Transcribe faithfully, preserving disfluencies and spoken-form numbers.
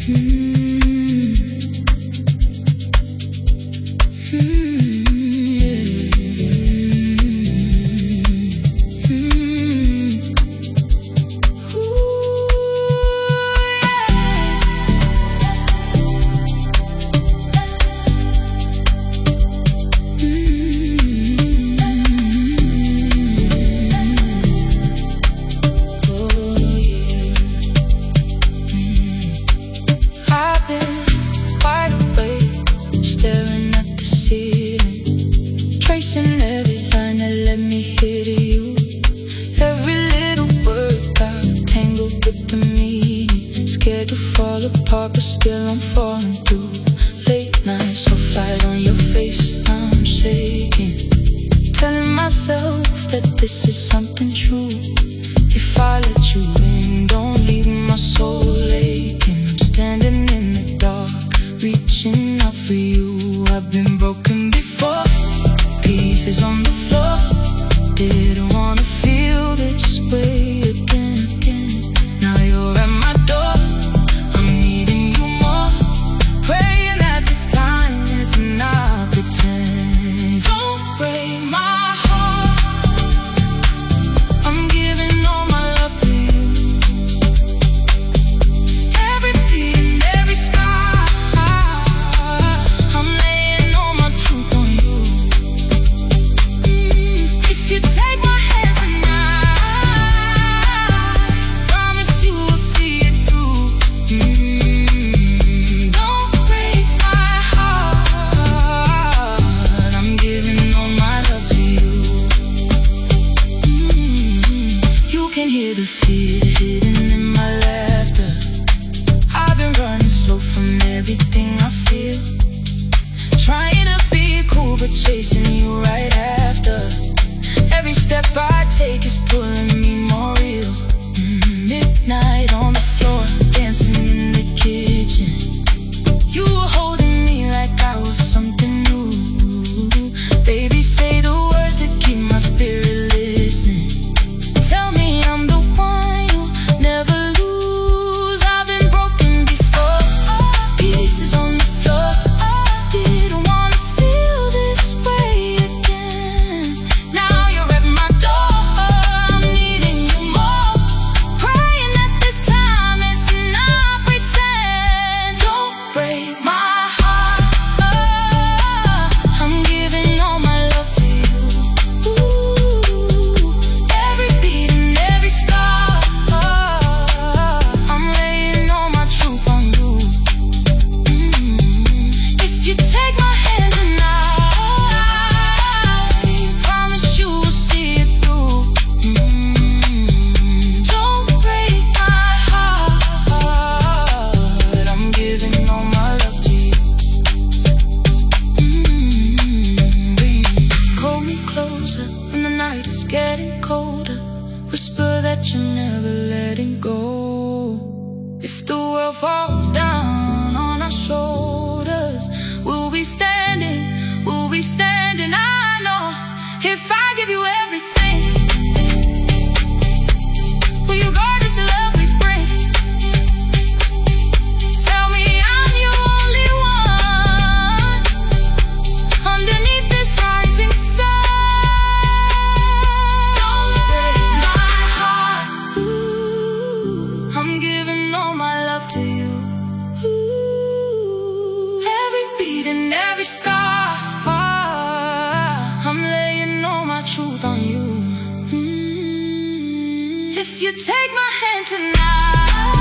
But still I'm falling through. Late nights, so flight on your face, I'm shaking, telling myself that this is something true. If I let you in, don't leave my soul aching. I'm standing in the dark, reaching out for you. I've been broken before, pieces on the floor. Didn't wanna feel this way again, again. Now you're at my door, can hear the fear hidden in my laughter. I've been running slow from everything I feel, trying to be cool but chasing you right after. Every step I take is pulling me more real. mm, Midnight on the floor, dancing in the kitchen. You were holding me like I was something new. Baby, say the words that keep my spirit listening. Tell me I'm the one you never lose. I've been broken before, pieces on the floor. Didn't wanna feel this way again. Now you're at my door, I'm needing you more. Praying that this time is not pretend. Don't break my heart, I'm giving all my love to you. Ooh, every beat and every scar, I'm laying all my truth on you. mm. If you take my hand tonight, promise you will see it through. mm. Don't break my heart, I'm giving all my love to you. mm. Hold me closer when the night is getting colder. Whisper that you're never letting go. If the world falls down on our shoulders, we'll be standing, we'll be standing. I know if I give you everything, will you guard this love we bring? Tell me I'm your only one underneath this rising sun. Don't break my heart, ooh, I'm giving all my love to you. Ooh, every beat and every scar, I'm laying all my truth on you. mm. If you take my hand tonight,